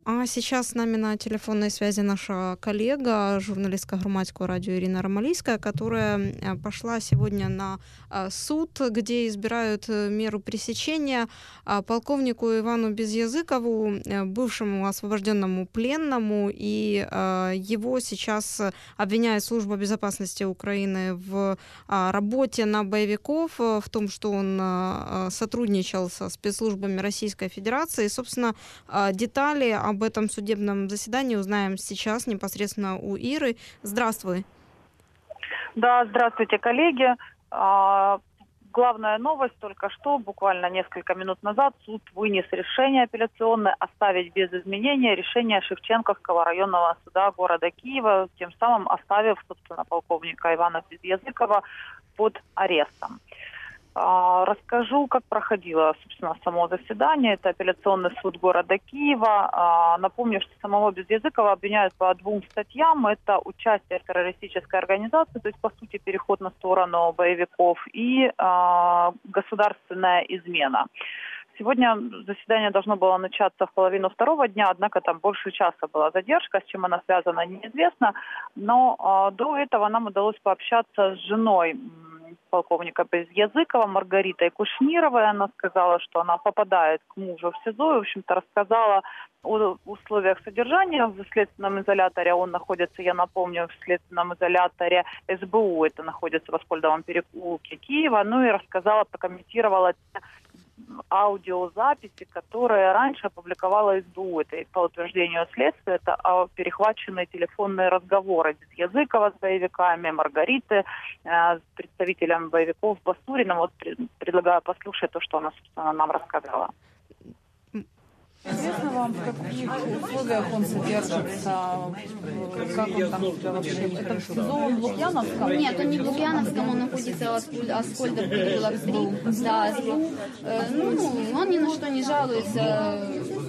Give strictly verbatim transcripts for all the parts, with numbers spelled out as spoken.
А сейчас с нами на телефонной связи наша коллега, журналистка Громадського радио Ирина Ромалийская, которая э, пошла сегодня на э, суд, где избирают э, меру пресечения э, полковнику Ивану Безъязыкову, э, бывшему освобожденному пленному, и э, его сейчас обвиняет Служба безопасности Украины в э, работе на боевиков, э, в том, что он э, сотрудничал со спецслужбами Российской Федерации. И, собственно, э, детали об этом судебном заседании узнаем сейчас непосредственно у Иры. Здравствуй. Да, здравствуйте, коллеги. А, главная новость только что, буквально несколько минут назад, суд вынес решение апелляционное оставить без изменения решение Шевченковского районного суда города Киева, тем самым оставив, собственно, полковника Ивана Безъязыкова под арестом. Расскажу, как проходило, собственно, само заседание. Это апелляционный суд города Киева. Напомню, что самого Безъязыкова обвиняют по двум статьям. Это участие в террористической организации, то есть, по сути, переход на сторону боевиков, и государственная измена. Сегодня заседание должно было начаться в половину второго дня, однако там больше часа была задержка, с чем она связана, неизвестно. Но э, до этого нам удалось пообщаться с женой полковника Безъязыкова, Маргаритой Кушнировой. Она сказала, что она попадает к мужу в СИЗО и, в общем-то, рассказала о условиях содержания в следственном изоляторе. Он находится, я напомню, в следственном изоляторе СБУ, это находится в Аскольдовом переулке Киева. Ну и рассказала, прокомментировала аудиозаписи, которые раньше опубликовала СБУ. Это по утверждению следствия, это перехваченные телефонные разговоры Безъязыкова с боевиками, Маргариты, э, с представителем боевиков Басуриным. Вот предлагаю послушать то, что она, собственно, нам рассказала. Известно вам, в каких условиях он содержится? Как он там себя вообще? Это в СИЗО, он в Лукьяновском? Нет, он не в Лукьяновском, он находится в Аскольдов переулок три. Да, ну, он ни на что не жалуется.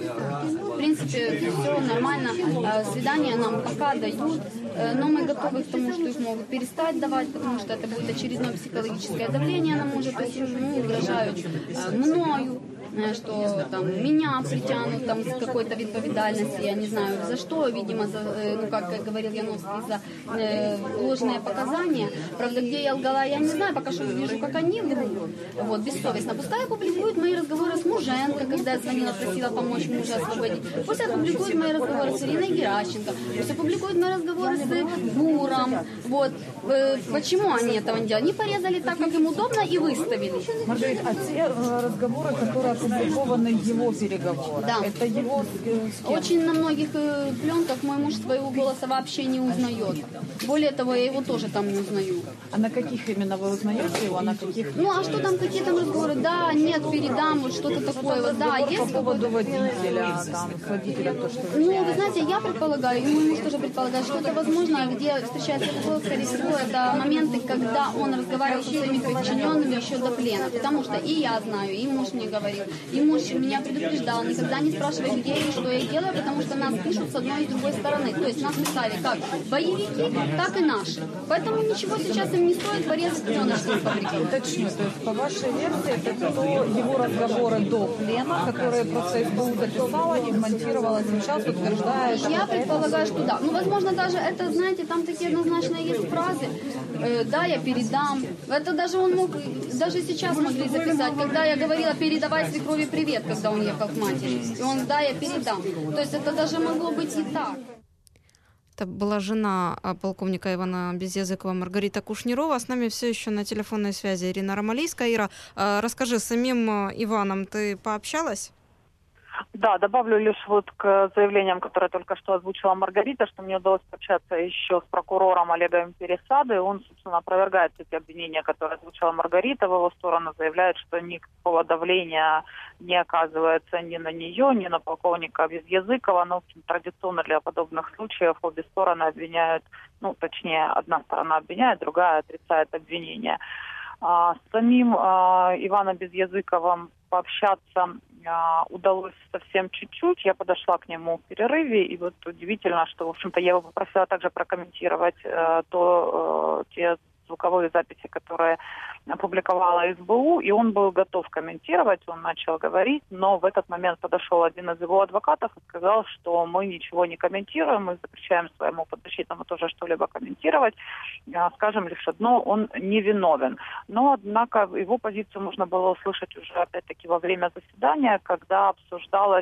В принципе, все нормально. Свидания нам пока дают, но мы готовы к тому, что их могут перестать давать, потому что это будет очередное психологическое давление на мужа, то есть ему угрожают мною, что там меня притянут там с какой-то відповідальності, я не знаю за что, видимо, за, ну как говорил Яновский, за э, ложные показания. Правда, где я лгала, я не знаю, пока что вижу, как они лгут. Вот, бессовестно. Пускай опубликуют мои разговоры с Муженко, когда я звонила, просила помочь мужа освободить. Пусть опубликуют мои разговоры с Ириной Геращенко, пусть опубликуют мои разговоры с Буром. Вот. Э, почему они этого не делают? Они порезали так, как им удобно, и выставили. Маргарита, а те разговоры, которые опубликованы его переговоры, да. Это его с кем? Очень на многих э, пленках мой муж своего голоса вообще не узнает. Более того, я его тоже там не узнаю. А на каких именно вы узнаете его, а на каких? Ну, а что там, какие там разговоры? Да, нет, передам, вот что-то такое. Вот, да, есть по поводу водителя, там, с водителя, то, что вы Ну, знаете. вы знаете, я предполагаю, и мой муж тоже предполагает, что это возможно, где встречается разговор, скорее всего, это моменты, когда он разговаривал со своими подчиненными еще до плена. Потому что и я знаю, и муж мне говорил, и муж меня предупреждал, никогда не спрашивай, где и что я делаю, потому что нас пишут с одной и другой стороны. То есть нас писали как боевики, так и наши. Поэтому ничего сейчас им не стоит порезать пленочные фабрики. Уточню, то есть по вашей версии, это то его разговоры до плена, которые просто СБУ записала и вмонтировала сейчас, утверждая... Я предполагаю, что да. Ну, возможно, даже это, знаете, там такие однозначные есть фразы. Э, да, я передам. Это даже он мог, даже сейчас могли записать, когда я говорила, передавай свекрови привет, когда он ехал к матери. И он, да, я передам. То есть это даже могло быть и так. Это была жена полковника Ивана Безъязыкова Маргарита Кушнирова. С нами все еще на телефонной связи Ирина Ромалийская. Ира, расскажи, с самим Иваном ты пообщалась? Да, добавлю лишь вот к заявлениям, которые только что озвучила Маргарита, что мне удалось пообщаться еще с прокурором Олегом Пересадой. Он, собственно, опровергает эти обвинения, которые озвучила Маргарита в его сторону, заявляет, что никакого давления не оказывается ни на нее, ни на полковника Безъязыкова. Но, в общем, традиционно для подобных случаев обе стороны обвиняют, ну, точнее, одна сторона обвиняет, другая отрицает обвинения. А, с самим а, Иваном Безъязыковым пообщаться а, удалось совсем чуть-чуть. Я подошла к нему в перерыве, и вот удивительно, что, в общем-то, я его попросила также прокомментировать а, то, а, те звуковые записи, которые опубликовала СБУ, и он был готов комментировать, он начал говорить, но в этот момент подошел один из его адвокатов и сказал, что мы ничего не комментируем, мы запрещаем своему подзащитному тоже что-либо комментировать, скажем лишь одно, он невиновен. Но, однако, его позицию можно было услышать уже, опять-таки, во время заседания, когда обсуждалось,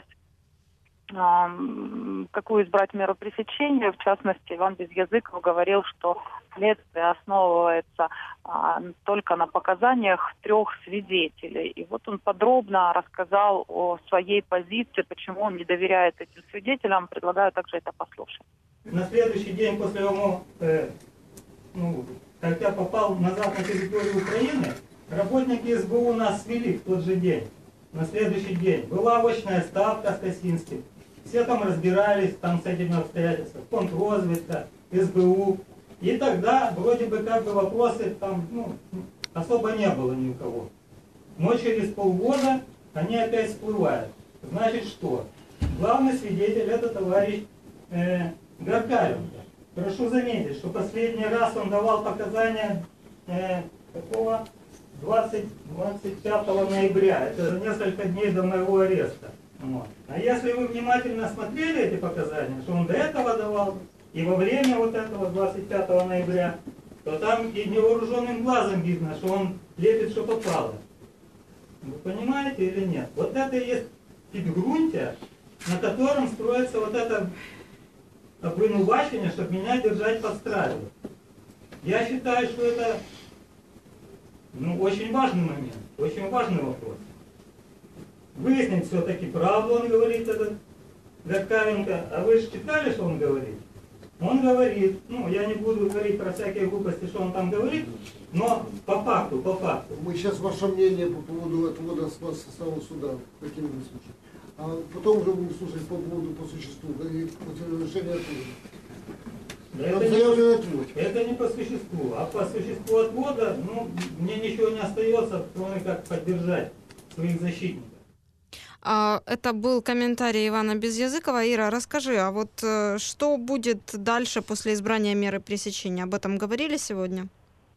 какую избрать меру пресечения. В частности, Иван Безъязыков говорил, что следствие основывается а, только на показаниях трех свидетелей. И вот он подробно рассказал о своей позиции, почему он не доверяет этим свидетелям. Предлагаю также это послушать. На следующий день после того, э, ну, как я попал назад на территорию Украины, работники СБУ нас свели в тот же день. На следующий день была очная ставка с Косинским. Все там разбирались там с этими обстоятельствами. Контрразведка, СБУ. И тогда вроде бы как бы вопросы там ну, особо не было ни у кого. Но через полгода они опять всплывают. Значит что? Главный свидетель это товарищ э, Гаркавенко. Прошу заметить, что последний раз он давал показания э, какого? двадцать, двадцать пятого ноября. Это за несколько дней до моего ареста. Вот. А если вы внимательно смотрели эти показания, что он до этого давал, и во время вот этого двадцать пятого ноября, то там и невооруженным глазом видно, что он лепит, что попало. Вы понимаете или нет? Вот это и есть подґрунтие, на котором строится вот это обвинувачение, чтобы меня держать под стражей. Я считаю, что это ну, очень важный момент, очень важный вопрос. Выяснить все-таки, правду он говорит, этот Гаркавенко. А вы же читали, что он говорит? Он говорит, ну, я не буду говорить про всякие глупости, что он там говорит, но по факту, по факту. Мы сейчас ваше мнение по поводу отвода состава суда, каким бы случаем. А потом уже будем слушать по поводу, по существу, и решения отвода. Это не, это не по существу, а по существу отвода, ну, мне ничего не остается, кроме как поддержать своих защитников. Это был комментарий Ивана Безъязыкова. Ира, расскажи, а вот что будет дальше после избрания меры пресечения? Об этом говорили сегодня?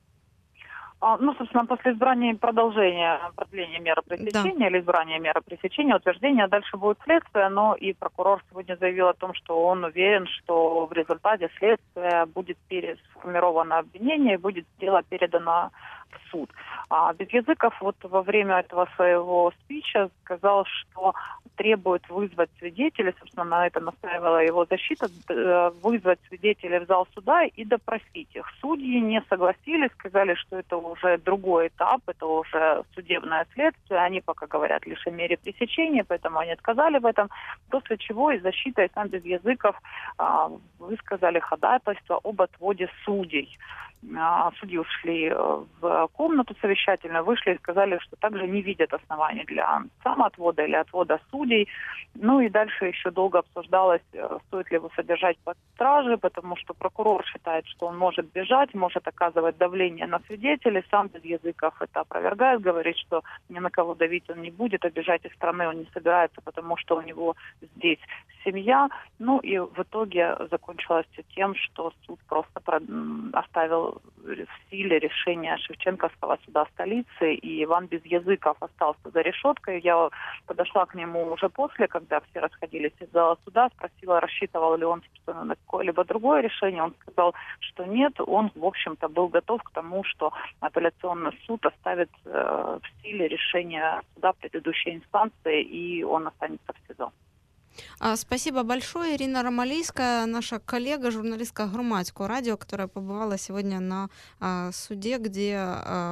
Ну, собственно, после избрания продолжения, продления меры пресечения, да, или избрания меры пресечения, утверждения, дальше будет следствие, но и прокурор сегодня заявил о том, что он уверен, что в результате следствия будет сформировано обвинение и будет дело передано в суд. А Безъязыков вот во время этого своего спича сказал, что требует вызвать свидетелей, собственно, на это настаивала его защита, вызвать свидетелей в зал суда и допросить их. Судьи не согласились, сказали, что это уже другой этап, это уже судебное следствие, они пока говорят лишь о мере пресечения, поэтому они отказали в этом, после чего и защита, и сам Безъязыков а, высказали ходатайство об отводе судей. Судьи ушли в комнату совещательную, вышли и сказали, что также не видят оснований для самоотвода или отвода судей. Ну и дальше еще долго обсуждалось, стоит ли его содержать под стражей, потому что прокурор считает, что он может бежать, может оказывать давление на свидетелей. Сам Безъязыков это опровергает, говорит, что ни на кого давить он не будет, а бежать из страны он не собирается, потому что у него здесь семья. Ну и в итоге закончилось все тем, что суд просто оставил в силе решение Шевченковского суда столицы, и Иван Безъязыков остался за решеткой. Я подошла к нему уже после, когда все расходились из зала суда, спросила, рассчитывал ли он собственно, на какое-либо другое решение. Он сказал, что нет, он, в общем-то, был готов к тому, что апелляционный суд оставит э, в силе решение суда предыдущей инстанции, и он останется в СИЗО. Спасибо большое. Ирина Ромалийская, наша коллега, журналистка Громадского радио, которая побывала сегодня на а, суде, где а,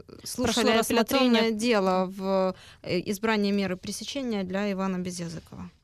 слушали апелляционное дело в избрании меры пресечения для Ивана Безъязыкова.